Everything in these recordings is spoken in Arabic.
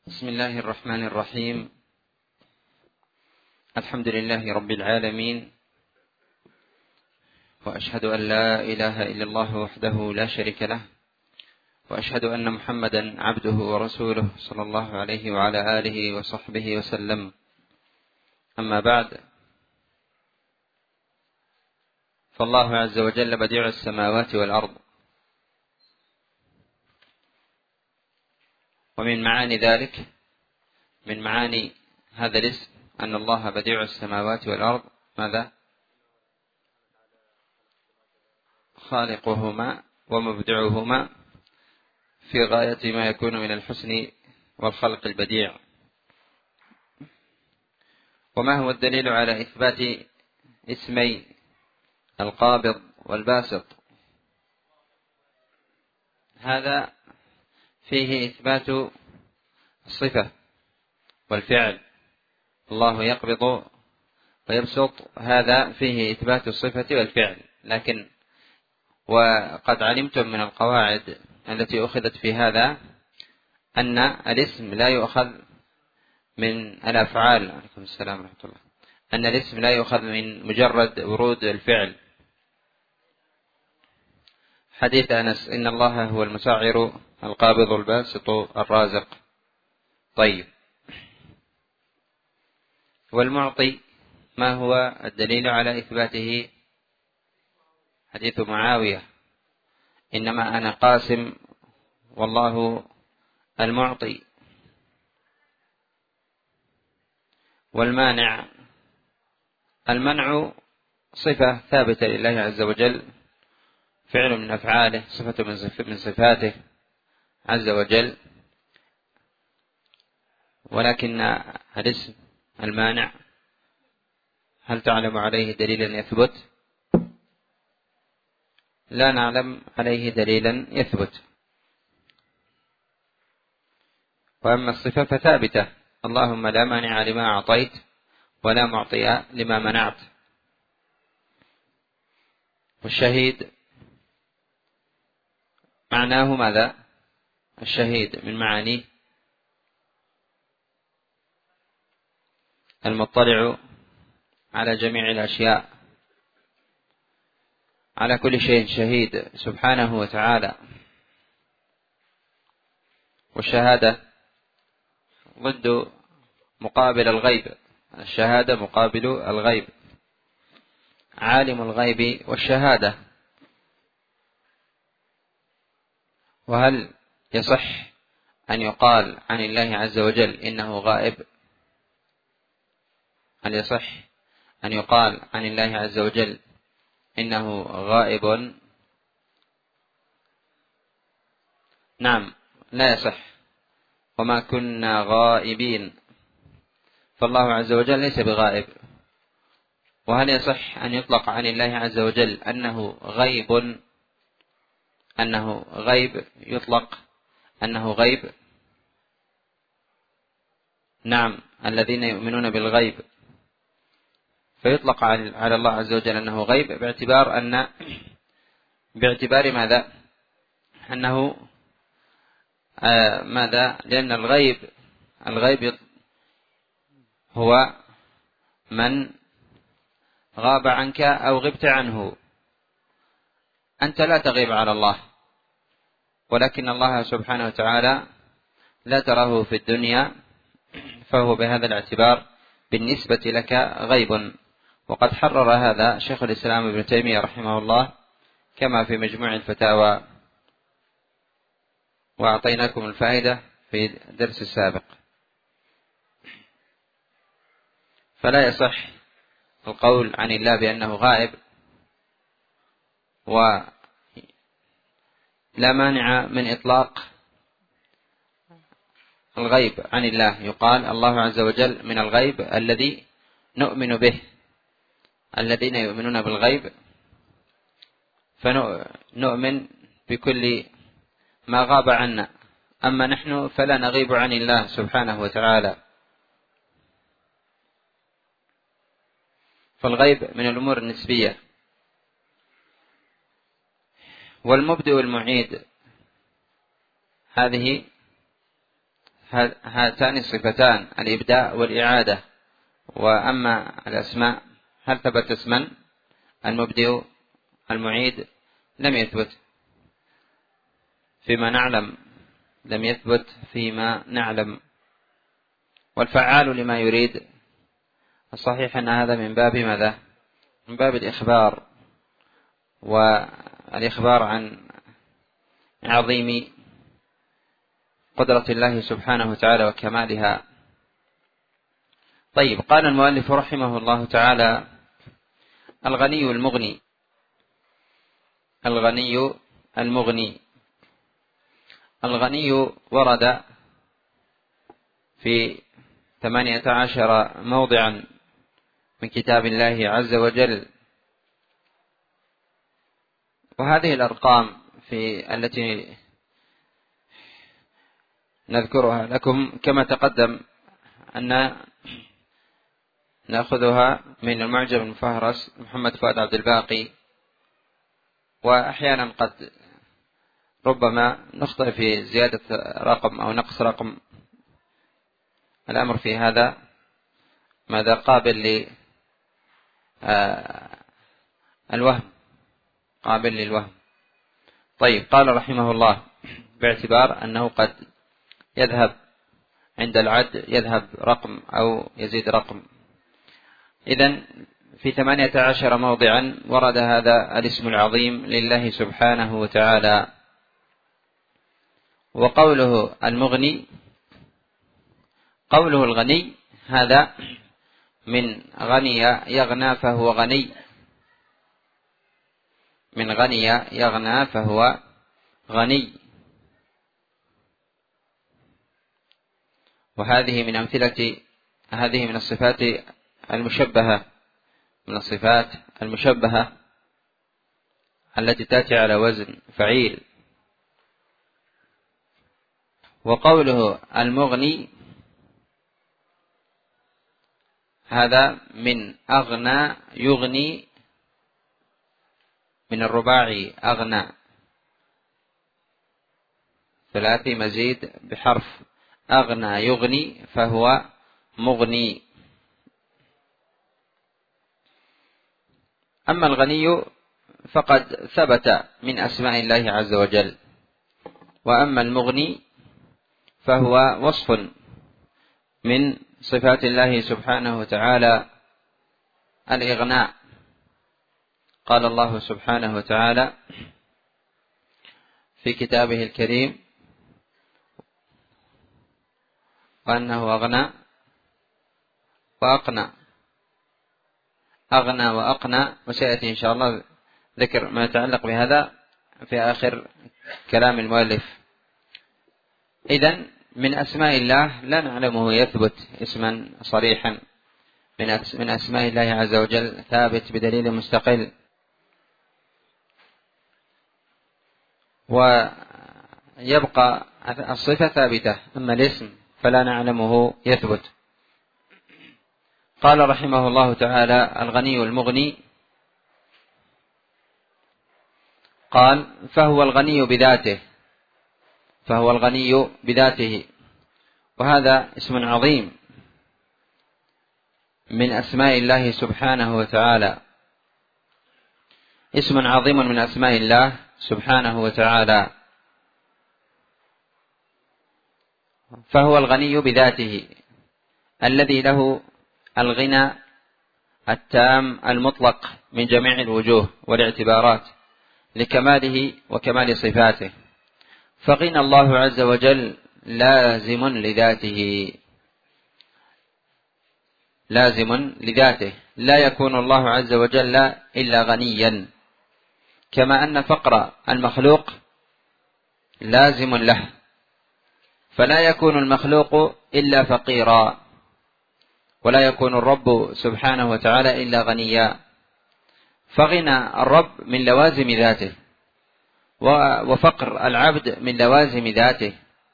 بسم الله الرحمن الرحيم. الحمد لله رب العالمين، وأشهد أن لا إله إلا الله وحده لا شريك له، وأشهد أن محمدا عبده ورسوله صلى الله عليه وعلى آله وصحبه وسلم. أما بعد، فالله عز وجل بديع السماوات والأرض، ومن معاني ذلك، من معاني هذا الاسم أن الله بديع السماوات والأرض، ماذا؟ خالقهما ومبدعهما في غاية ما يكون من الحسن والخلق البديع. وما هو الدليل على إثبات اسمي القابض والباسط؟ هذا فيه إثبات الصفة والفعل، الله يقبض ويبسط، هذا فيه إثبات الصفة والفعل. لكن وقد علمتم من القواعد التي أخذت في هذا أن الاسم لا يؤخذ من الأفعال، عليكم السلام ورحمة الله، أن الاسم لا يؤخذ من مجرد ورود الفعل. حديث أنس: إن الله هو المسعر القابض الباسط الرازق. طيب، والمعطي ما هو الدليل على إثباته؟ حديث معاوية: إنما أنا قاسم والله المعطي. والمانع، المنع صفة ثابتة لله عز وجل، فعل من أفعاله، صفة من صفاته عز وجل، ولكن الاسم المانع هل تعلم عليه دليلا يثبت؟ لا نعلم عليه دليلا يثبت. وأما الصفة فثابتة: اللهم لا مانع لما أعطيت ولا معطي لما منعت. والشهيد معناه ماذا؟ الشهيد من معانيه المطلع على جميع الأشياء، على كل شيء شهيد سبحانه وتعالى. والشهادة ضد مقابل الغيب، الشهادة مقابل الغيب، عالم الغيب والشهادة. وهل يصح أن يقال عن الله عز وجل إنه غائب؟ هل يصح أن يقال عن الله عز وجل إنه غائب؟ نعم، لا يصح. وما كنا غائبين، فالله عز وجل ليس بغائب. وهل يصح أن يطلق عن الله عز وجل أنه غيب؟ أنه غيب، يطلق أنه غيب؟ نعم، الذين يؤمنون بالغيب فيطلق على الله عز وجل أنه غيب باعتبار ماذا؟ أنه ماذا؟ لأن الغيب هو من غاب عنك أو غبت عنه. أنت لا تغيب على الله، ولكن الله سبحانه وتعالى لا تراه في الدنيا، فهو بهذا الاعتبار بالنسبة لك غيب. وقد حرر هذا شيخ الإسلام ابن تيمية رحمه الله كما في مجموع الفتاوى، وأعطيناكم الفائدة في الدرس السابق. فلا يصح القول عن الله بأنه غائب، ولا مانع من إطلاق الغيب عن الله. يقال الله عز وجل من الغيب الذي نؤمن به، الذين يؤمنون بالغيب فنؤمن بكل ما غاب عنا، أما نحن فلا نغيب عن الله سبحانه وتعالى. فالغيب من الأمور النسبية. والمبدئ والمعيد، هذه هاتان الصفتان الإبداء والإعادة. وأما الأسماء هل ثبت اسما المبدئ المعيد؟ لم يثبت فيما نعلم، لم يثبت فيما نعلم. والفعال لما يريد الصحيح أن هذا من باب ماذا؟ من باب الإخبار، والإخبار عن عظيم قدرة الله سبحانه وتعالى وكمالها. طيب، قال المؤلف رحمه الله تعالى: الغني المغني. الغني المغني. الغني ورد في 18 موضعا من كتاب الله عز وجل، وهذه الأرقام التي نذكرها لكم كما تقدم أن نأخذها من المعجم المفهرس محمد فؤاد عبد الباقي، وأحيانا قد ربما نخطئ في زيادة رقم أو نقص رقم. الأمر في هذا ماذا؟ قابل للوهم، قابل للوهم. طيب، قال رحمه الله: باعتبار أنه قد يذهب عند العد يذهب رقم أو يزيد رقم. إذن في 18 موضعا ورد هذا الاسم العظيم لله سبحانه وتعالى. وقوله المغني، قوله الغني هذا من غني يغنى فهو غني، من غني يغنى فهو غني. وهذه من أمثلة، هذه من الصفات المشبهة، من الصفات المشبهة التي تأتي على وزن فعيل. وقوله المغني هذا من أغنى يغني، من الرباعي أغنى، ثلاثي مزيد بحرف، أغنى يغني فهو مغني. أما الغني فقد ثبت من أسماء الله عز وجل، وأما المغني فهو وصف من صفات الله سبحانه وتعالى الإغناء. قال الله سبحانه وتعالى في كتابه الكريم: وأنه أغنى وأقنى. أغنى وأقنى، وسيأتي إن شاء الله ذكر ما يتعلق بهذا في آخر كلام المؤلف. إذن من أسماء الله لا نعلمه يثبت اسما صريحا من أسماء الله عز وجل ثابت بدليل مستقل، ويبقى الصفة ثابتة، أما الاسم فلا نعلمه يثبت. قال رحمه الله تعالى: الغني المغني. قال: فهو الغني بذاته، فهو الغني بذاته، وهذا اسم عظيم من أسماء الله سبحانه وتعالى، اسم عظيم من أسماء الله سبحانه وتعالى. فهو الغني بذاته الذي له الغنى التام المطلق من جميع الوجوه والاعتبارات لكماله وكمال صفاته. فغنى الله عز وجل لازم لذاته، لازم لذاته، لا يكون الله عز وجل إلا غنيا، كما أن فقر المخلوق لازم له، فلا يكون المخلوق إلا فقيرا، ولا يكون الرب سبحانه وتعالى إلا غنيا. فغنى الرب من لوازم ذاته، وفقر العبد من لوازم ذاته.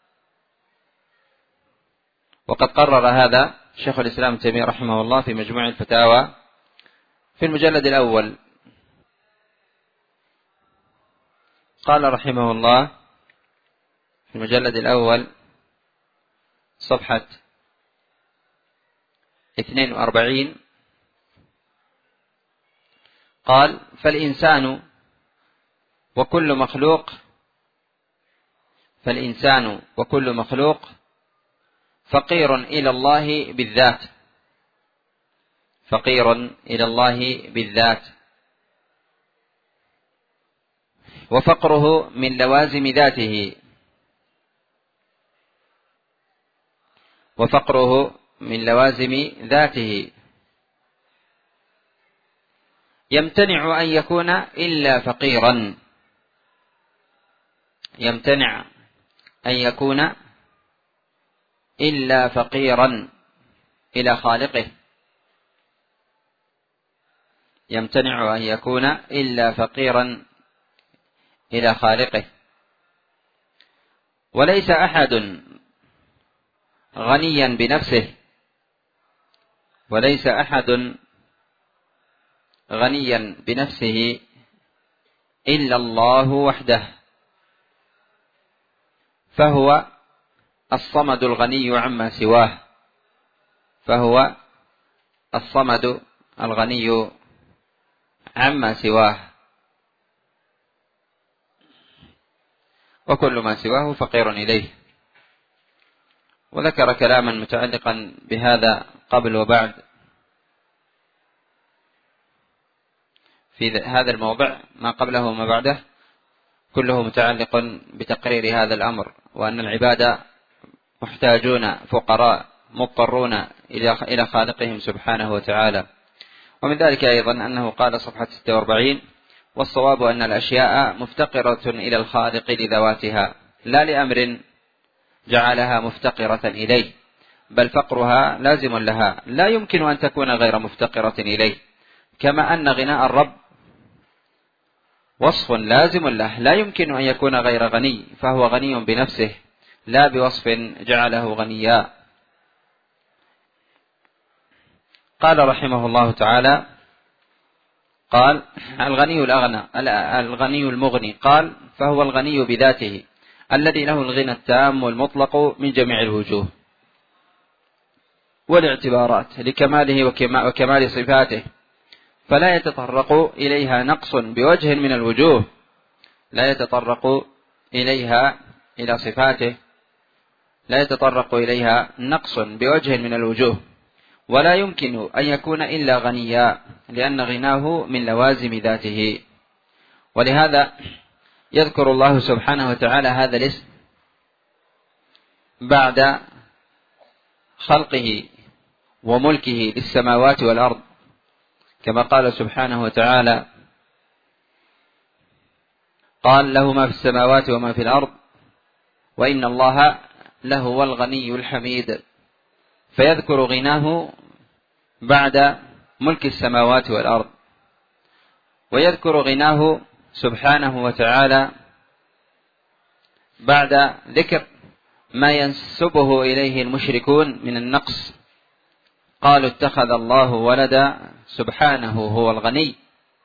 وقد قرر هذا شيخ الإسلام ابن تيمية رحمه الله في مجموع الفتاوى في المجلد الأول. قال رحمه الله في المجلد الأول: صفحة 42 قال: فالإنسان وكل مخلوق فقير إلى الله بالذات، فقير إلى الله بالذات، وفقره من لوازم ذاته، وفقره من لوازم ذاته، يمتنع أن يكون إلا فقيرا، يمتنع أن يكون إلا فقيرا إلى خالقه، يمتنع أن يكون إلا فقيرا إلى خالقه. وليس أحد غنيا بنفسه، وليس أحد غنيا بنفسه إلا الله وحده، فهو الصمد الغني عما سواه، فهو الصمد الغني عما سواه، وكل ما سواه فقير إليه. وذكر كلاما متعلقا بهذا قبل وبعد في هذا الموضع، ما قبله وما بعده كله متعلق بتقرير هذا الأمر، وأن العباد محتاجون فقراء مضطرون إلى خالقهم سبحانه وتعالى. ومن ذلك أيضا أنه قال صفحة 46: والصواب أن الأشياء مفتقرة إلى الخالق لذواتها، لا لأمر جعلها مفتقرة إليه، بل فقرها لازم لها، لا يمكن أن تكون غير مفتقرة إليه، كما أن غناء الرب وصف لازم له، لا يمكن أن يكون غير غني، فهو غني بنفسه لا بوصف جعله غنيا. قال رحمه الله تعالى: قال: الغني المغني، قال: فهو الغني بذاته الذي له الغنى التام والمطلق من جميع الوجوه والاعتبارات لكماله وكمال صفاته، فلا يتطرق إليها نقص بوجه من الوجوه، لا يتطرق إليها إلى صفاته لا يتطرق إليها نقص بوجه من الوجوه، ولا يمكن أن يكون إلا غنيا، لأن غناه من لوازم ذاته. ولهذا يذكر الله سبحانه وتعالى هذا الاسم بعد خلقه وملكه للسماوات والأرض، كما قال سبحانه وتعالى: قال: له ما في السماوات وما في الأرض وإن الله لهو الغني الحميد، فيذكر غناه بعد ملك السماوات والأرض، ويذكر غناه سبحانه وتعالى بعد ذكر ما ينسبه إليه المشركون من النقص، قالوا: اتخذ الله ولدا سبحانه هو الغني.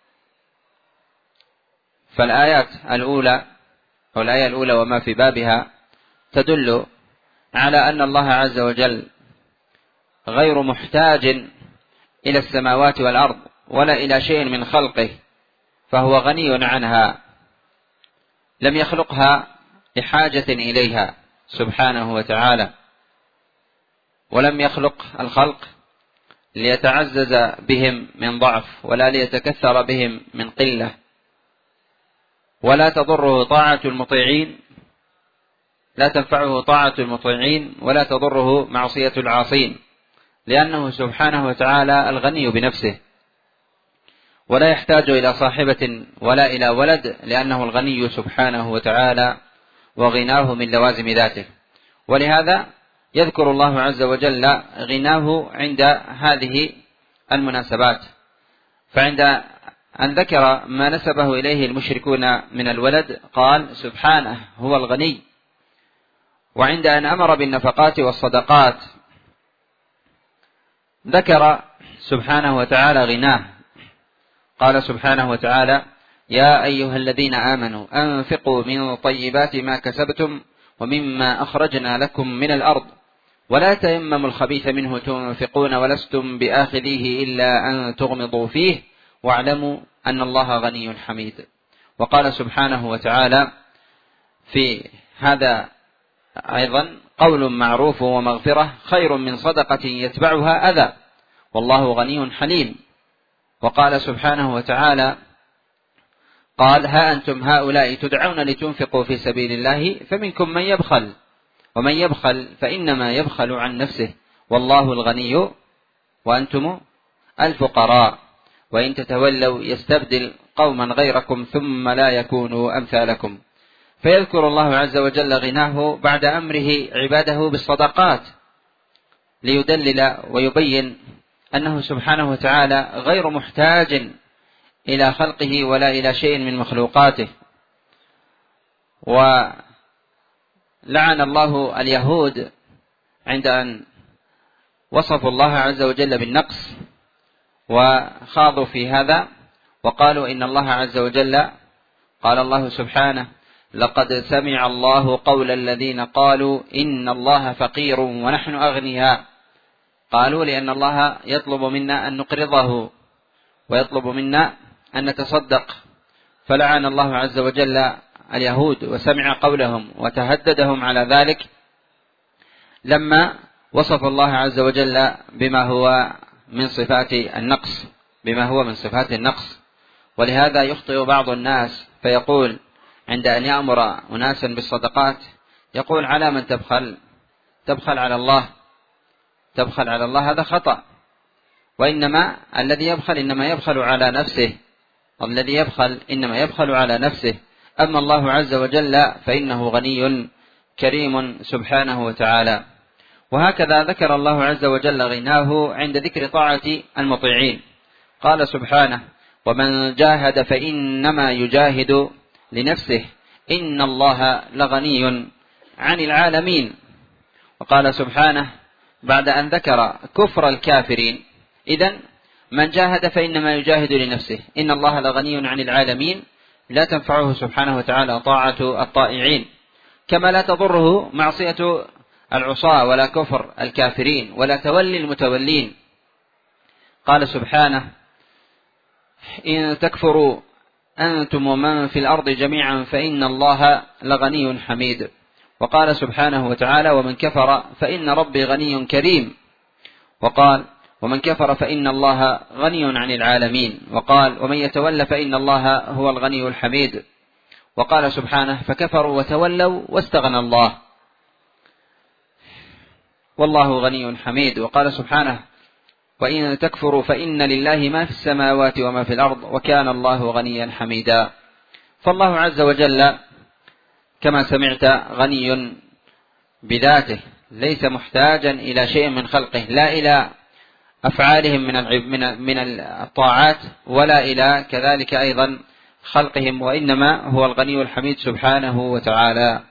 فالآيات الأولى أو الآية الأولى وما في بابها تدل على أن الله عز وجل غير محتاج إلى السماوات والأرض ولا إلى شيء من خلقه، فهو غني عنها، لم يخلقها لحاجة إليها سبحانه وتعالى، ولم يخلق الخلق ليتعزز بهم من ضعف ولا ليتكثر بهم من قلة، ولا تضره طاعة المطيعين، لا تنفعه طاعة المطيعين ولا تضره معصية العاصين، لأنه سبحانه وتعالى الغني بنفسه، ولا يحتاج إلى صاحبة ولا إلى ولد، لأنه الغني سبحانه وتعالى وغناه من لوازم ذاته. ولهذا يذكر الله عز وجل غناه عند هذه المناسبات، فعند أن ذكر ما نسبه إليه المشركون من الولد قال: سبحانه هو الغني. وعند أن أمر بالنفقات والصدقات ذكر سبحانه وتعالى غناه، قال سبحانه وتعالى: يا أيها الذين آمنوا أنفقوا من طيبات ما كسبتم ومما أخرجنا لكم من الأرض ولا تيمموا الخبيث منه تنفقون ولستم بآخذيه إلا أن تغمضوا فيه واعلموا أن الله غني حميد. وقال سبحانه وتعالى في هذا أيضا: قول معروف ومغفرة خير من صدقة يتبعها أذى والله غني حليم. وقال سبحانه وتعالى: قال: ها أنتم هؤلاء تدعون لتنفقوا في سبيل الله فمنكم من يبخل ومن يبخل فإنما يبخل عن نفسه والله الغني وأنتم الفقراء وإن تتولوا يستبدل قوما غيركم ثم لا يكونوا أمثالكم. فيذكر الله عز وجل غناه بعد أمره عباده بالصدقات ليدلل ويبين أنه سبحانه وتعالى غير محتاج إلى خلقه ولا إلى شيء من مخلوقاته. ولعن الله اليهود عند أن وصفوا الله عز وجل بالنقص وخاضوا في هذا وقالوا إن الله عز وجل قال الله سبحانه: لقد سمع الله قول الذين قالوا إن الله فقير ونحن أغنياء. قالوا لأن الله يطلب منا أن نقرضه ويطلب منا أن نتصدق، فلعن الله عز وجل اليهود وسمع قولهم وتهددهم على ذلك لما وصف الله عز وجل بما هو من صفات النقص. ولهذا يخطئ بعض الناس فيقول عند أن يأمر أناسا بالصدقات يقول: على من تبخل على الله، هذا خطأ. وإنما الذي يبخل إنما يبخل على نفسه، أما الله عز وجل فإنه غني كريم سبحانه وتعالى. وهكذا ذكر الله عز وجل غناه عند ذكر طاعة المطيعين. قال سبحانه: ومن جاهد فإنما يجاهد لنفسه إن الله لغني عن العالمين. وقال سبحانه بعد أن ذكر كفر الكافرين: إذن من جاهد فإنما يجاهد لنفسه إن الله لغني عن العالمين، لا تنفعه سبحانه وتعالى طاعة الطائعين، كما لا تضره معصية العصاة ولا كفر الكافرين ولا تولي المتولين. قال سبحانه: إن تكفروا أنتم ومن في الأرض جميعا فإن الله لغني حميد. وقال سبحانه وتعالى: ومن كفر فإن ربي غني كريم. وقال: ومن كفر فإن الله غني عن العالمين. وقال: ومن يتولى فإن الله هو الغني الحميد. وقال سبحانه: فكفروا وتولوا واستغنى الله والله غني حميد. وقال سبحانه: وإن تكفروا فإن لله ما في السماوات وما في الأرض وكان الله غنيا حميدا. فالله عز وجل كما سمعت غني بذاته، ليس محتاجا إلى شيء من خلقه، لا إلى أفعالهم من الطاعات ولا إلى كذلك أيضا خلقهم، وإنما هو الغني الحميد سبحانه وتعالى.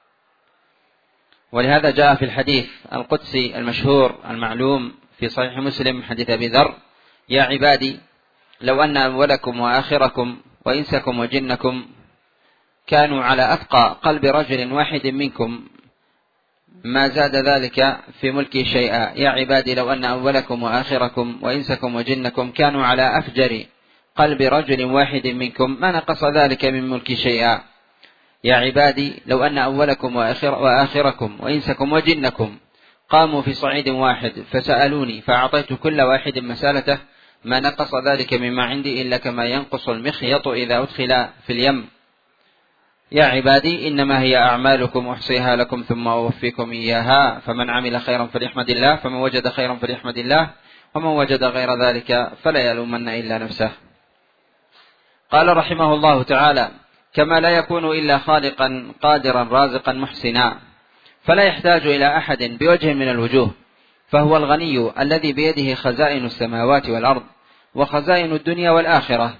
ولهذا جاء في الحديث القدسي المشهور المعلوم في صحيح مسلم حديث أبي ذر: يا عبادي لو أن أولكم وآخركم وإنسكم وجنكم كانوا على أتقى قلب رجل واحد منكم ما زاد ذلك في ملكي شيئا. يا عبادي لو أن أولكم وآخركم وإنسكم وجنكم كانوا على أفجر قلب رجل واحد منكم ما نقص ذلك من ملكي شيئا. يا عبادي لو أن أولكم وآخركم وإنسكم وجنكم قاموا في صعيد واحد فسألوني فأعطيت كل واحد مسألته ما نقص ذلك مما عندي إلا كما ينقص المخيط إذا أدخل في اليم. يا عبادي إنما هي أعمالكم أحصيها لكم ثم أوفيكم إياها، فمن عمل خيرا فليحمد الله، فمن وجد خيرا فليحمد الله، ومن وجد غير ذلك فلا يلومن إلا نفسه. قال رحمه الله تعالى: كما لا يكون إلا خالقا قادرا رازقا محسنا، فلا يحتاج إلى أحد بوجه من الوجوه، فهو الغني الذي بيده خزائن السماوات والأرض وخزائن الدنيا والآخرة.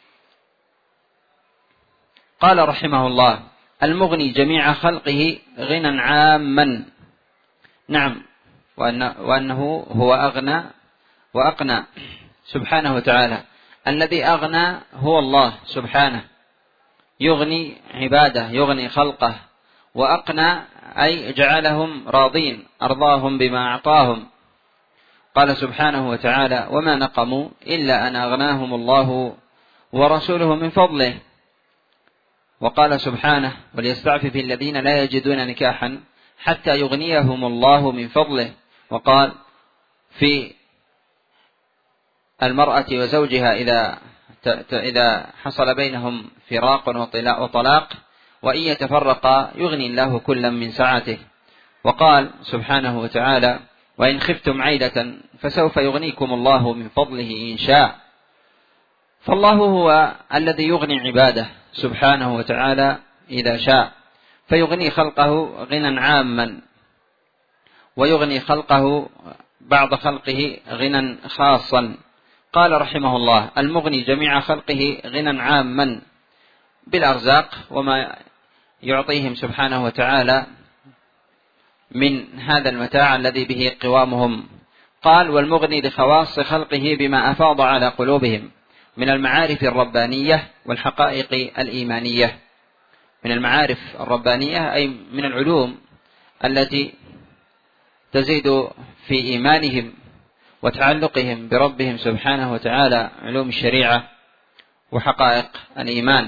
قال رحمه الله: المغني جميع خلقه غنى عاما. نعم، وأنه هو أغنى وأقنى سبحانه وتعالى. الذي أغنى هو الله سبحانه، يغني عباده، يغني خلقه، وأقنى أي جعلهم راضين، أرضاهم بما أعطاهم. قال سبحانه وتعالى: وما نقموا إلا أن أغناهم الله ورسوله من فضله. وقال سبحانه: وليستعفف الذين لا يجدون نكاحا حتى يغنيهم الله من فضله. وقال في المرأة وزوجها إذا حصل بينهم فراق وطلاق وإن يتفرقا يغني الله كلا من سعته. وقال سبحانه وتعالى: وإن خفتم عيلة فسوف يغنيكم الله من فضله إن شاء. فالله هو الذي يغني عباده سبحانه وتعالى إذا شاء، فيغني خلقه غنى عاما، ويغني خلقه بعض خلقه غنى خاصا. قال رحمه الله: المغني جميع خلقه غنى عاما بالأرزاق وما يعطيهم سبحانه وتعالى من هذا المتاع الذي به قوامهم. قال: والمغني لخواص خلقه بما أفاض على قلوبهم من المعارف الربانية والحقائق الإيمانية. من المعارف الربانية أي من العلوم التي تزيد في إيمانهم وتعلقهم بربهم سبحانه وتعالى، علوم الشريعة وحقائق الإيمان.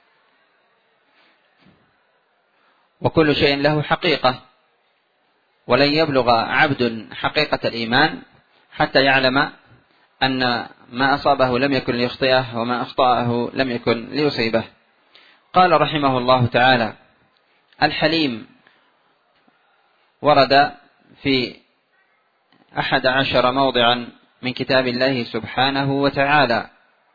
وكل شيء له حقيقة، ولن يبلغ عبد حقيقة الإيمان حتى يعلم أن ما أصابه لم يكن ليخطئه وما أخطأه لم يكن ليصيبه. قال رحمه الله تعالى: الحليم ورد في 11 موضعا من كتاب الله سبحانه وتعالى.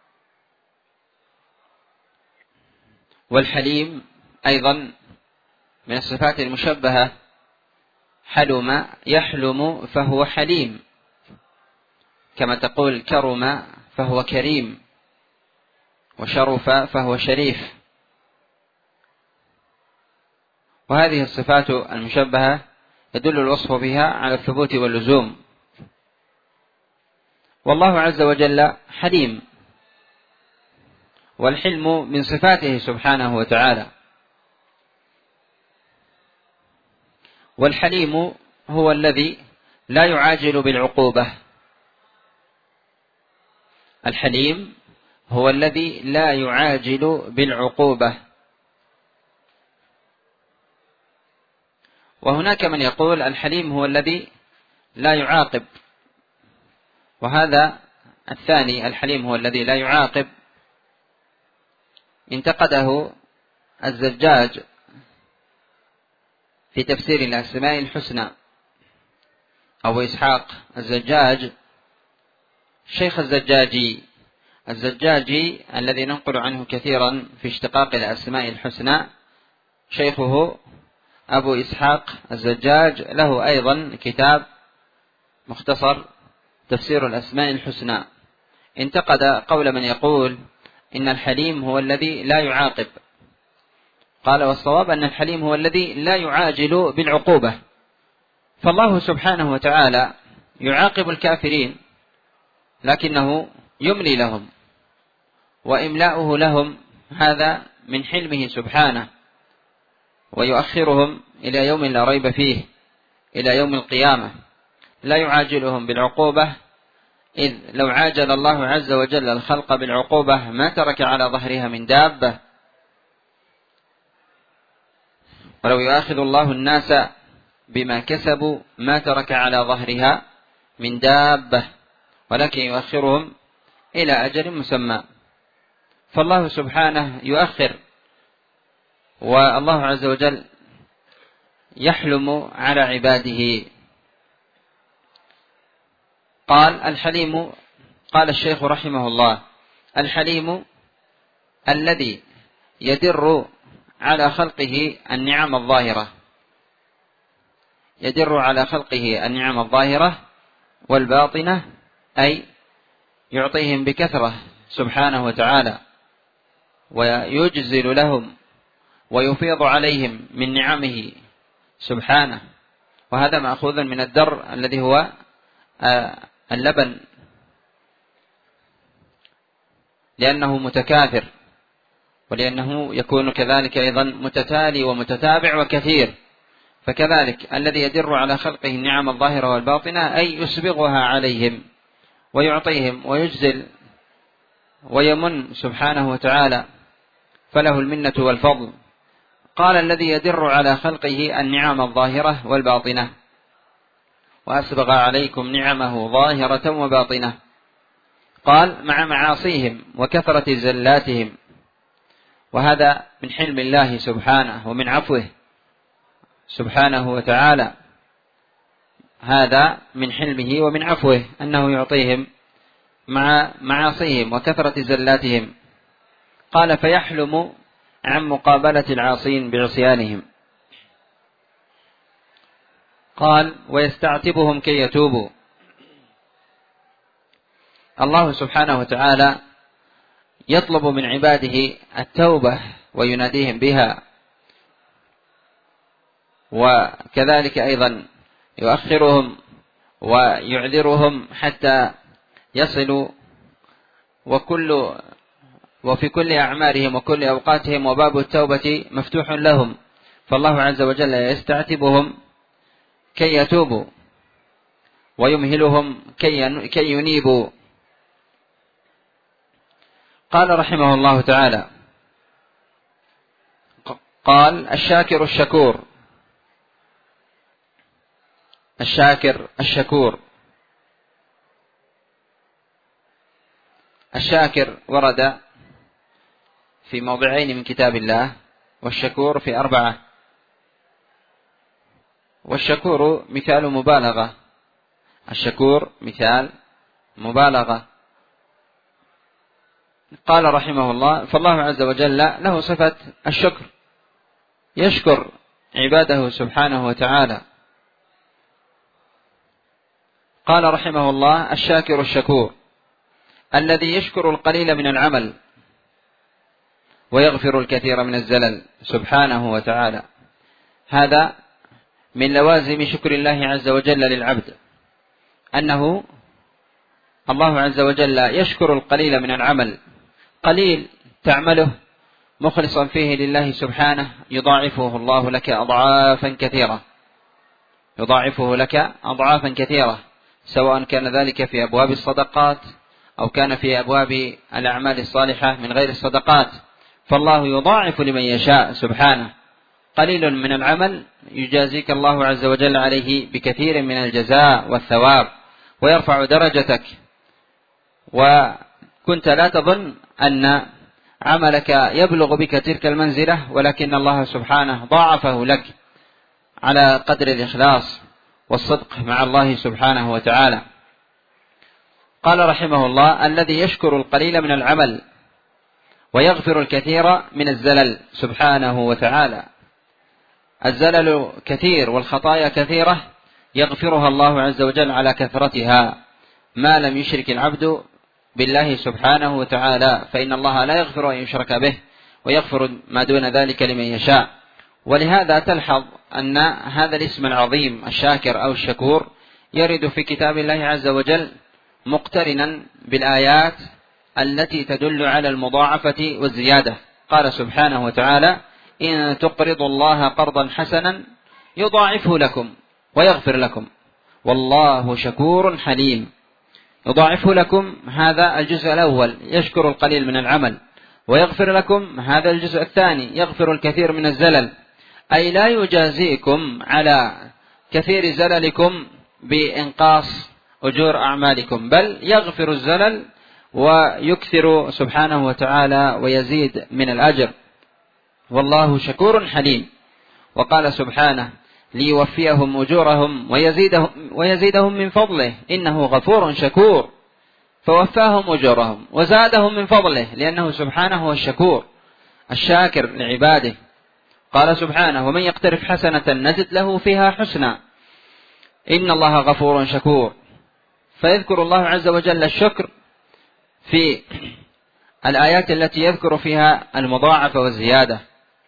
والحليم أيضا من الصفات المشبهة، حلم يحلم فهو حليم، كما تقول كرم فهو كريم، وشرف فهو شريف. وهذه الصفات المشبهة يدل الوصف بها على الثبوت واللزوم. والله عز وجل حليم، والحلم من صفاته سبحانه وتعالى. والحليم هو الذي لا يعاجل بالعقوبة. الحليم هو الذي لا يعاجل بالعقوبة. وهناك من يقول الحليم هو الذي لا يعاقب، وهذا الثاني الحليم هو الذي لا يعاقب انتقده الزجاج في تفسير الأسماء الحسنى. أبو إسحاق الزجاج شيخ الزجاجي الذي ننقل عنه كثيرا في اشتقاق الأسماء الحسنى، شيخه أبو إسحاق الزجاج له أيضا كتاب مختصر تفسير الأسماء الحسنى. انتقد قول من يقول إن الحليم هو الذي لا يعاقب. قال: والصواب أن الحليم هو الذي لا يعاجل بالعقوبة. فالله سبحانه وتعالى يعاقب الكافرين لكنه يملي لهم، وإملاؤه لهم هذا من حلمه سبحانه، ويؤخرهم إلى يوم لا ريب فيه، إلى يوم القيامة. لا يعاجلهم بالعقوبة، إذ لو عاجل الله عز وجل الخلق بالعقوبة ما ترك على ظهرها من دابة. ولو يؤاخذ الله الناس بما كسبوا ما ترك على ظهرها من دابة، ولكن يؤخرهم إلى أجل مسمى. فالله سبحانه يؤخر، والله عز وجل يحلم على عباده. قال: الحليم، قال الشيخ رحمه الله: الحليم الذي يدر على خلقه النعم الظاهرة، يدر على خلقه النعم الظاهرة والباطنة، أي يعطيهم بكثرة سبحانه وتعالى، ويجزل لهم ويفيض عليهم من نعمه سبحانه. وهذا مأخوذ من الدر الذي هو اللبن، لأنه متكاثر ولأنه يكون كذلك أيضا متتالي ومتتابع وكثير. فكذلك الذي يدر على خلقه النعم الظاهرة والباطنة أي يسبغها عليهم ويعطيهم ويجزل ويمن سبحانه وتعالى، فله المنة والفضل. قال الذي يدر على خلقه النعم الظاهرة والباطنة، وأسبغ عليكم نعمه ظاهرة وباطنة. قال مع معاصيهم وكثرة زلاتهم، وهذا من حلم الله سبحانه ومن عفوه سبحانه وتعالى، هذا من حلمه ومن عفوه أنه يعطيهم مع معاصيهم وكثرة زلاتهم. قال فيحلم عن مقابلة العاصين بعصيانهم. قال ويستعتبهم كي يتوبوا. الله سبحانه وتعالى يطلب من عباده التوبة ويناديهم بها، وكذلك أيضا يؤخرهم ويعذرهم حتى يصلوا، وفي كل أعمارهم وكل أوقاتهم وباب التوبة مفتوح لهم، فالله عز وجل يستعتبهم كي يتوبوا ويمهلهم كي ينيبوا. قال رحمه الله تعالى قال الشاكر الشكور. الشاكر الشكور. الشاكر ورد في موضعين من كتاب الله، والشكور في 4. والشكور مثال مبالغة، الشكور مثال مبالغة. قال رحمه الله فالله عز وجل له صفة الشكر، يشكر عباده سبحانه وتعالى. قال رحمه الله الشاكر الشكور الذي يشكر القليل من العمل ويغفر الكثير من الزلل سبحانه وتعالى. هذا من لوازم شكر الله عز وجل للعبد، أنه الله عز وجل يشكر القليل من العمل. قليل تعمله مخلصا فيه لله سبحانه يضاعفه الله لك أضعافا كثيرة، يضاعفه لك أضعافا كثيرة، سواء كان ذلك في أبواب الصدقات أو كان في أبواب الأعمال الصالحة من غير الصدقات، فالله يضاعف لمن يشاء سبحانه. قليل من العمل يجازيك الله عز وجل عليه بكثير من الجزاء والثواب، ويرفع درجتك، وكنت لا تظن أن عملك يبلغ بك تلك المنزلة، ولكن الله سبحانه ضاعفه لك على قدر الإخلاص والصدق مع الله سبحانه وتعالى. قال رحمه الله الذي يشكر القليل من العمل ويغفر الكثير من الزلل سبحانه وتعالى. الزلل كثير والخطايا كثيرة يغفرها الله عز وجل على كثرتها، ما لم يشرك العبد بالله سبحانه وتعالى، فإن الله لا يغفر أن يشرك به ويغفر ما دون ذلك لمن يشاء. ولهذا تلحظ أن هذا الاسم العظيم الشاكر أو الشكور يرد في كتاب الله عز وجل مقترنا بالآيات التي تدل على المضاعفة والزيادة. قال سبحانه وتعالى إن تقرضوا الله قرضا حسنا يضاعفه لكم ويغفر لكم والله شكور حليم. يضاعفه لكم هذا الجزء الأول، يشكر القليل من العمل، ويغفر لكم هذا الجزء الثاني، يغفر الكثير من الزلل، أي لا يجازيكم على كثير زللكم بإنقاص أجور أعمالكم، بل يغفر الزلل ويكثر سبحانه وتعالى ويزيد من الأجر، والله شكور حليم. وقال سبحانه ليوفيهم أجورهم ويزيدهم من فضله إنه غفور شكور، فوفاهم أجورهم وزادهم من فضله، لأنه سبحانه هو الشكور الشاكر لعباده. قال سبحانه ومن يقترف حسنة نزد له فيها حسنا إن الله غفور شكور. فيذكر الله عز وجل الشكر في الآيات التي يذكر فيها المضاعفة والزيادة.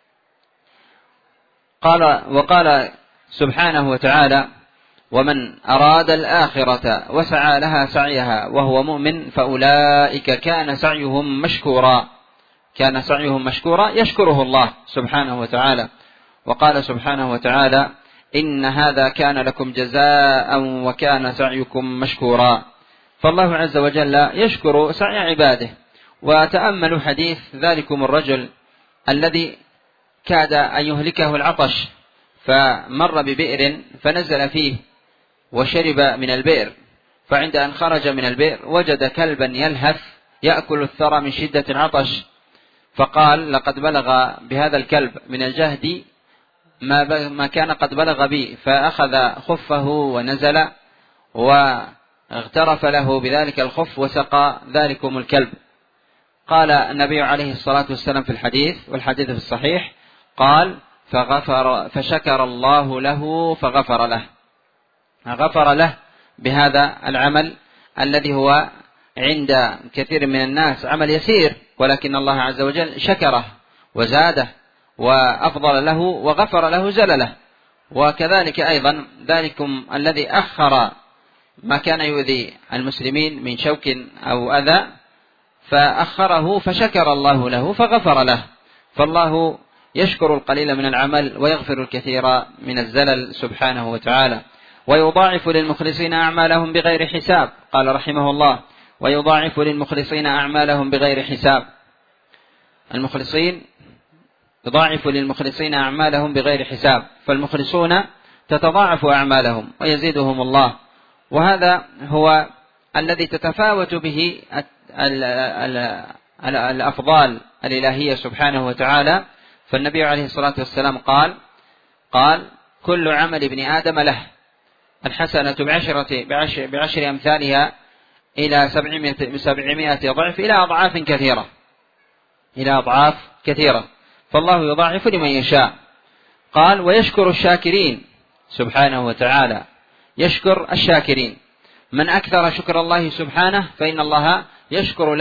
وقال سبحانه وتعالى ومن أراد الآخرة وسعى لها سعيها وهو مؤمن فأولئك كان سعيهم مشكورا كان سعيهم مشكورا يشكره الله سبحانه وتعالى. وقال سبحانه وتعالى: إن هذا كان لكم جزاء وكان سعيكم مشكورا. فالله عز وجل يشكر سعي عباده. وتأملوا حديث ذلكم الرجل الذي كاد أن يهلكه العطش، فمر ببئر فنزل فيه وشرب من البئر، فعند أن خرج من البئر وجد كلبا يلهث يأكل الثرى من شدة العطش، فقال: لقد بلغ بهذا الكلب من الجهد ما كان قد بلغ بي، فأخذ خفه ونزل واغترف له بذلك الخف وسقى ذلكم الكلب. قال النبي عليه الصلاة والسلام في الحديث، والحديث في الصحيح، قال: فشكر الله له فغفر له، غفر له بهذا العمل الذي هو عند كثير من الناس عمل يسير، ولكن الله عز وجل شكره وزاده وأفضل له وغفر له زلله. وكذلك أيضا ذلكم الذي أخر ما كان يؤذي المسلمين من شوك أو أذى، فأخره فشكر الله له فغفر له. فالله يشكر القليل من العمل ويغفر الكثير من الزلل سبحانه وتعالى. ويضاعف للمخلصين أعمالهم بغير حساب. قال رحمه الله: ويضاعف للمخلصين أعمالهم بغير حساب. المخلصين يضاعف للمخلصين أعمالهم بغير حساب، فالمخلصون تتضاعف أعمالهم ويزيدهم الله. وهذا هو الذي تتفاوت به الأفضال الإلهية سبحانه وتعالى. فالنبي عليه الصلاة والسلام قال: كل عمل ابن آدم له، الحسنة بعشر أمثالها إلى 700 ضعف إلى أضعاف كثيرة. فالله يضاعف لمن يشاء. قال: ويشكر الشاكرين سبحانه وتعالى، يشكر الشاكرين. من أكثر شكر الله سبحانه فإن الله يشكر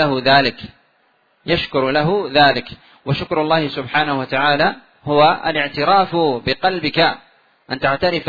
له ذلك. وشكر الله سبحانه وتعالى هو الاعتراف بقلبك، أن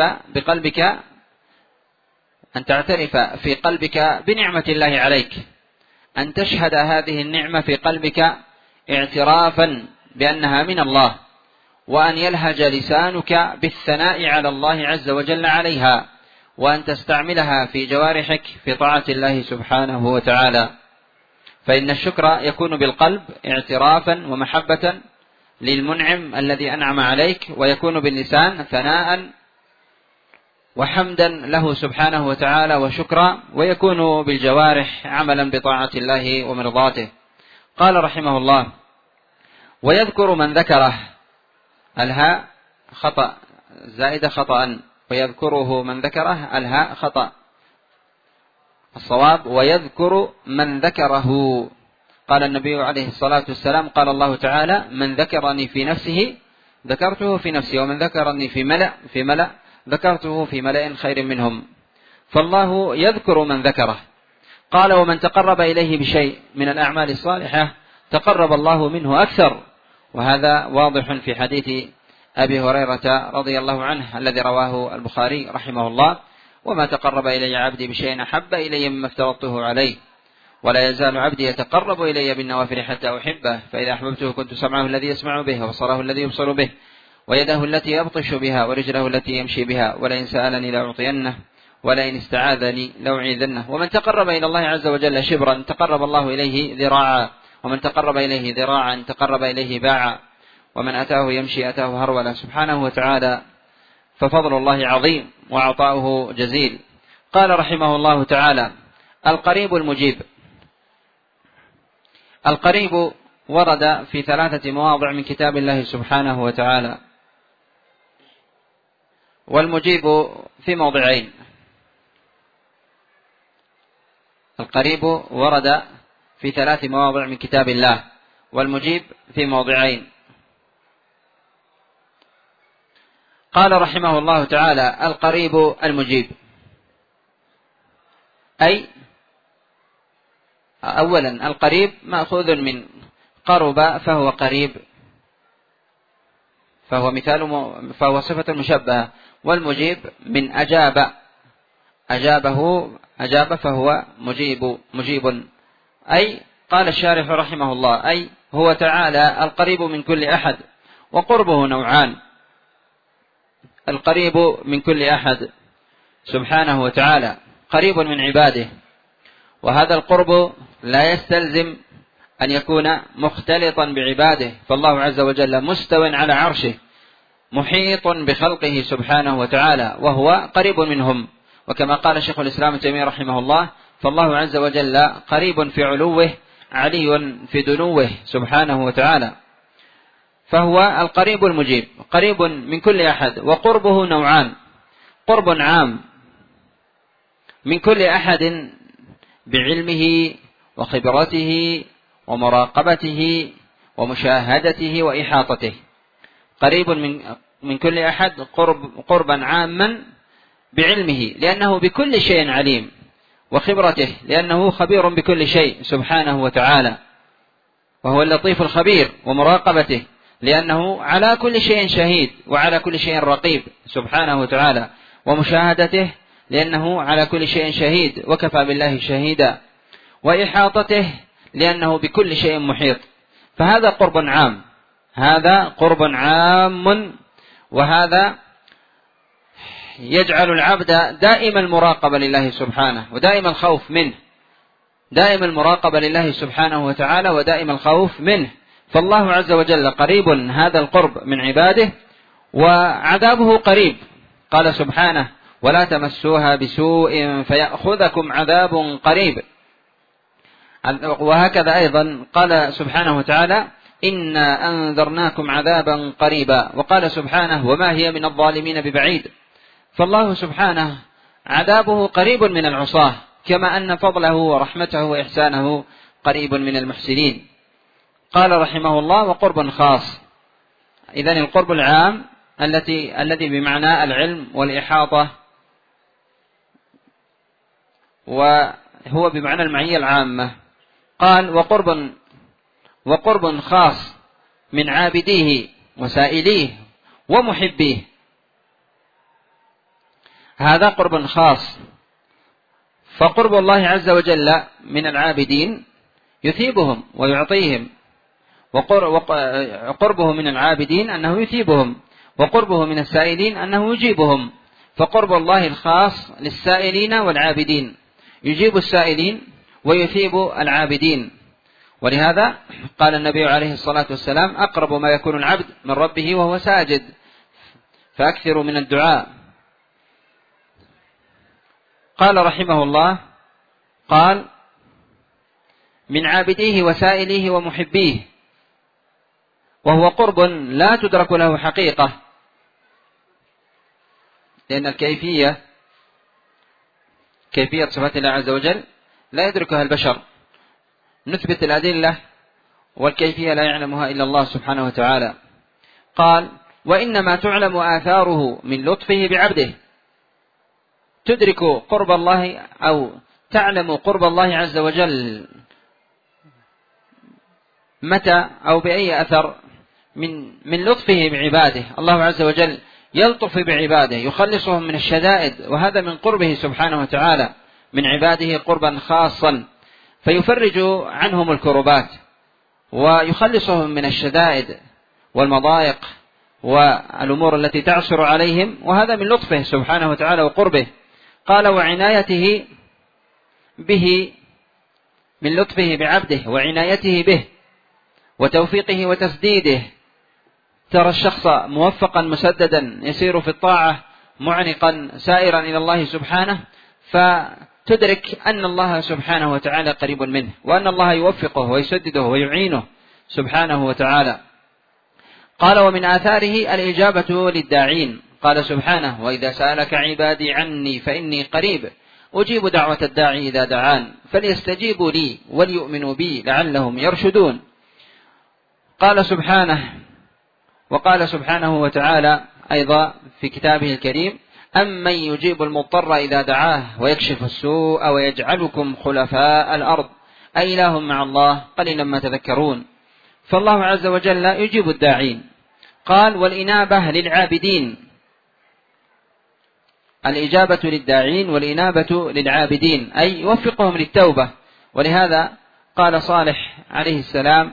تعترف في قلبك بنعمة الله عليك، أن تشهد هذه النعمة في قلبك اعترافا بأنها من الله، وأن يلهج لسانك بالثناء على الله عز وجل عليها، وأن تستعملها في جوارحك في طاعة الله سبحانه وتعالى. فإن الشكر يكون بالقلب اعترافا ومحبة للمنعم الذي أنعم عليك، ويكون باللسان ثناء وحمدا له سبحانه وتعالى وشكرا، ويكون بالجوارح عملا بطاعة الله ومرضاته. قال رحمه الله: ويذكر من ذكره، الهاء خطأ زائدة خطأ، ويذكره من ذكره الهاء خطأ، الصواب ويذكر من ذكره. قال النبي عليه الصلاة والسلام: قال الله تعالى: من ذكرني في نفسه ذكرته في نفسي، ومن ذكرني في ملأ ذكرته في ملأ خير منهم. فالله يذكر من ذكره. قال: ومن تقرب إليه بشيء من الأعمال الصالحة تقرب الله منه أكثر. وهذا واضح في حديث أبي هريرة رضي الله عنه الذي رواه البخاري رحمه الله: وما تقرب إلي عبدي بشيء أحب إلي مما افترضته عليه، ولا يزال عبدي يتقرب إلي بالنوافل حتى أحبه، فإذا أحببته كنت سمعه الذي يسمع به، وبصره الذي يبصر به، ويده التي يبطش بها، ورجله التي يمشي بها، ولئن سألني لأعطينه، ولئن استعاذني لأعيذنه. ومن تقرب إلى الله عز وجل شبرا تقرب الله إليه ذراعا، ومن تقرب إليه ذراعا تقرب إليه باعا، ومن أتاه يمشي أتاه هرولا. سبحانه وتعالى، ففضل الله عظيم وعطاؤه جزيل. قال رحمه الله تعالى: القريب المجيب. القريب ورد في 3 مواضع من كتاب الله سبحانه وتعالى، والمجيب في موضعين. القريب ورد في 3 مواضع من كتاب الله، والمجيب في موضعين. قال رحمه الله تعالى: القريب المجيب، أي أولا القريب مأخوذ من قرب فهو قريب، فهو صفة مشبهة. والمجيب من أجاب فهو مجيب. أي قال الشارح رحمه الله: أي هو تعالى القريب من كل أحد، وقربه نوعان: القريب من كل أحد سبحانه وتعالى قريب من عباده، وهذا القرب لا يستلزم أن يكون مختلطا بعباده، فالله عز وجل مستو على عرشه محيط بخلقه سبحانه وتعالى وهو قريب منهم. وكما قال شيخ الإسلام ابن تيمية رحمه الله: فالله عز وجل قريب في علوه علي في دنوه سبحانه وتعالى، فهو القريب المجيب قريب من كل أحد. وقربه نوعان: قرب عام من كل أحد بعلمه وخبرته ومراقبته ومشاهدته وإحاطته، قريب من كل أحد قربا عاما بعلمه لأنه بكل شيء عليم، وخبرته لأنه خبير بكل شيء سبحانه وتعالى وهو اللطيف الخبير، ومراقبته لأنه على كل شيء شهيد وعلى كل شيء رقيب سبحانه وتعالى، ومشاهدته لأنه على كل شيء شهيد وكفى بالله شهيدا، وإحاطته لأنه بكل شيء محيط. فهذا قرب عام، هذا قرب عام، وهذا يجعل العبد دائم المراقبة لله سبحانه ودائم الخوف منه، دائم المراقبة لله سبحانه وتعالى ودائم الخوف منه. فالله عز وجل قريب هذا القرب من عباده، وعذابه قريب، قال سبحانه: ولا تمسوها بسوء فيأخذكم عذاب قريب. وهكذا أيضا قال سبحانه وتعالى: إنا أنذرناكم عذابا قريبا. وقال سبحانه: وما هي من الظالمين ببعيد. فالله سبحانه عذابه قريب من العصاة، كما أن فضله ورحمته وإحسانه قريب من المحسنين. قال رحمه الله: وقرب خاص. إذن القرب العام الذي بمعنى العلم والإحاطة، وهو بمعنى المعية العامة. قال: وقرب خاص من عابديه وسائليه ومحبيه. هذا قرب خاص، فقرب الله عز وجل من العابدين يثيبهم ويعطيهم، وقربه من العابدين أنه يثيبهم، وقربه من السائلين أنه يجيبهم. فقرب الله الخاص للسائلين والعابدين، يجيب السائلين ويثيب العابدين. ولهذا قال النبي عليه الصلاة والسلام: أقرب ما يكون العبد من ربه وهو ساجد فأكثر من الدعاء. قال رحمه الله: قال: من عابديه وسائليه ومحبيه، وهو قرب لا تدرك له حقيقة، لأن كيفية صفات الله عز وجل لا يدركها البشر. نثبت الأدلة والكيفية لا يعلمها إلا الله سبحانه وتعالى. قال: وإنما تعلم آثاره من لطفه بعبده. تدرك قرب الله أو تعلم قرب الله عز وجل متى أو بأي أثر من لطفه بعباده. الله عز وجل يلطف بعباده، يخلصهم من الشدائد، وهذا من قربه سبحانه وتعالى من عباده قربا خاصا، فيفرج عنهم الكربات ويخلصهم من الشدائد والمضايق والأمور التي تعصر عليهم، وهذا من لطفه سبحانه وتعالى وقربه. قال: وعنايته به، من لطفه بعبده وعنايته به وتوفيقه وتسديده. ترى الشخص موفقا مسددا يسير في الطاعة معنقا سائرا إلى الله سبحانه، فتدرك أن الله سبحانه وتعالى قريب منه، وأن الله يوفقه ويسدده ويعينه سبحانه وتعالى. قال: ومن آثاره الإجابة للداعين. قال سبحانه: وإذا سألك عبادي عني فإني قريب أجيب دعوة الداعي إذا دعان فليستجيبوا لي وليؤمنوا بي لعلهم يرشدون. قال سبحانه: وقال سبحانه وتعالى أيضا في كتابه الكريم: أمن يجيب المضطر إذا دعاه ويكشف السوء ويجعلكم خلفاء الأرض أإله مع الله قليلا ما تذكرون. فالله عز وجل يجيب الداعين. قال: والإنابة للعابدين. الإجابة للداعين والإنابة للعابدين، أي يوفقهم للتوبة. ولهذا قال صالح عليه السلام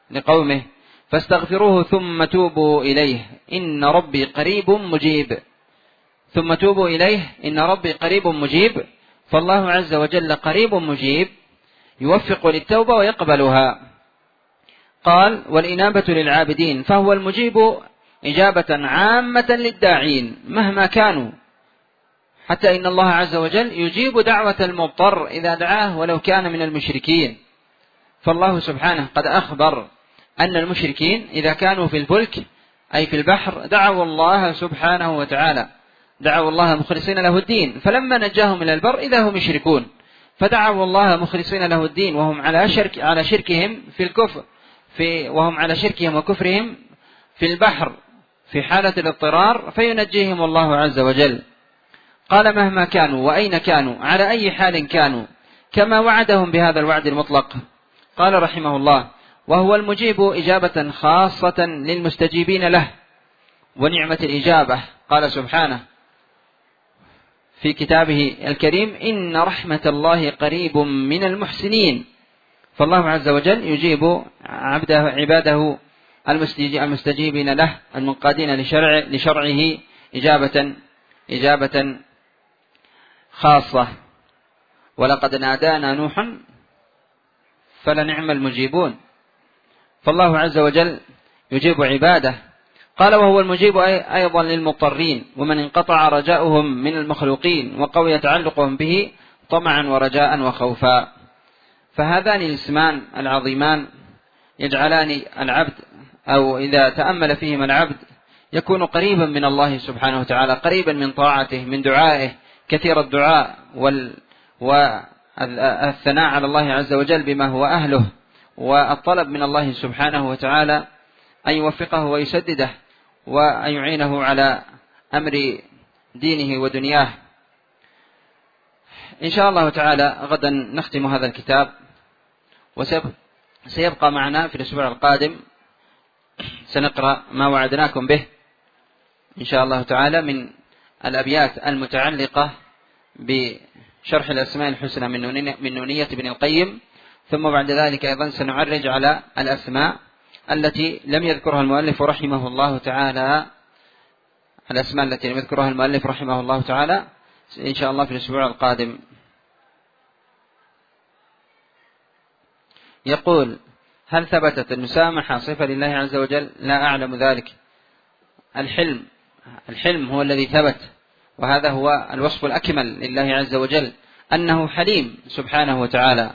لقومه فاستغفروه ثم توبوا إليه إن ربي قريب مجيب. ثم توبوا إليه إن ربي قريب مجيب. فالله عز وجل قريب مجيب يوفق للتوبة ويقبلها. قال والإنابة للعابدين، فهو المجيب إجابة عامة للداعين مهما كانوا، حتى إن الله عز وجل يجيب دعوة المضطر إذا دعاه ولو كان من المشركين. فالله سبحانه قد أخبر أن المشركين إذا كانوا في الفلك أي في البحر دعوا الله سبحانه وتعالى، دعوا الله مخلصين له الدين، فلما نجاهم إلى البر إذا هم يشركون، فدعوا الله مخلصين له الدين وهم على شركهم في الكفر وهم على شركهم وكفرهم في البحر في حالة الاضطرار، فينجيهم الله عز وجل. قال مهما كانوا وأين كانوا على أي حال كانوا، كما وعدهم بهذا الوعد المطلق. قال رحمه الله وهو المجيب إجابة خاصة للمستجيبين له ونعمة الإجابة. قال سبحانه في كتابه الكريم إن رحمة الله قريب من المحسنين. فالله عز وجل يجيب عباده المستجيبين له المنقادين لشرعه إجابة خاصة. ولقد نادانا نوح فلنعم المجيبون. فالله عز وجل يجيب عباده. قال وهو المجيب أيضا للمضطرين ومن انقطع رجاؤهم من المخلوقين وقوي تعلقهم به طمعا ورجاء وخوفا. فهذان الاسمان العظيمان يجعلان العبد أو إذا تأمل فيهما العبد يكون قريبا من الله سبحانه وتعالى، قريبا من طاعته، من دعائه، كثير الدعاء والثناء على الله عز وجل بما هو أهله، والطلب من الله سبحانه وتعالى أن يوفقه ويسدده وأن يعينه على أمر دينه ودنياه. إن شاء الله تعالى غدا نختم هذا الكتاب، وسيبقى معنا في الأسبوع القادم سنقرأ ما وعدناكم به إن شاء الله تعالى من الأبيات المتعلقة بشرح الأسماء الحسنى من نونية ابن القيم. ثم بعد ذلك أيضا سنعرج على الأسماء التي لم يذكرها المؤلف رحمه الله تعالى، الأسماء التي لم يذكرها المؤلف رحمه الله تعالى إن شاء الله في الأسبوع القادم. يقول هل ثبتت المسامحة صفة لله عز وجل؟ لا أعلم ذلك. الحلم هو الذي ثبت، وهذا هو الوصف الأكمل لله عز وجل أنه حليم سبحانه وتعالى.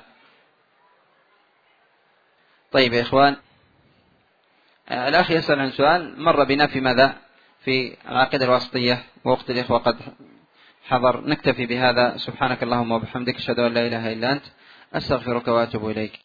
طيب يا إخوان، الأخ يسأل عن سؤال مر بنا في ماذا في العقيدة الواسطية، ووقت الإخوة قد حضر. نكتفي بهذا. سبحانك اللهم وبحمدك أشهد أن لا إله إلا أنت أستغفرك وأتوب إليك.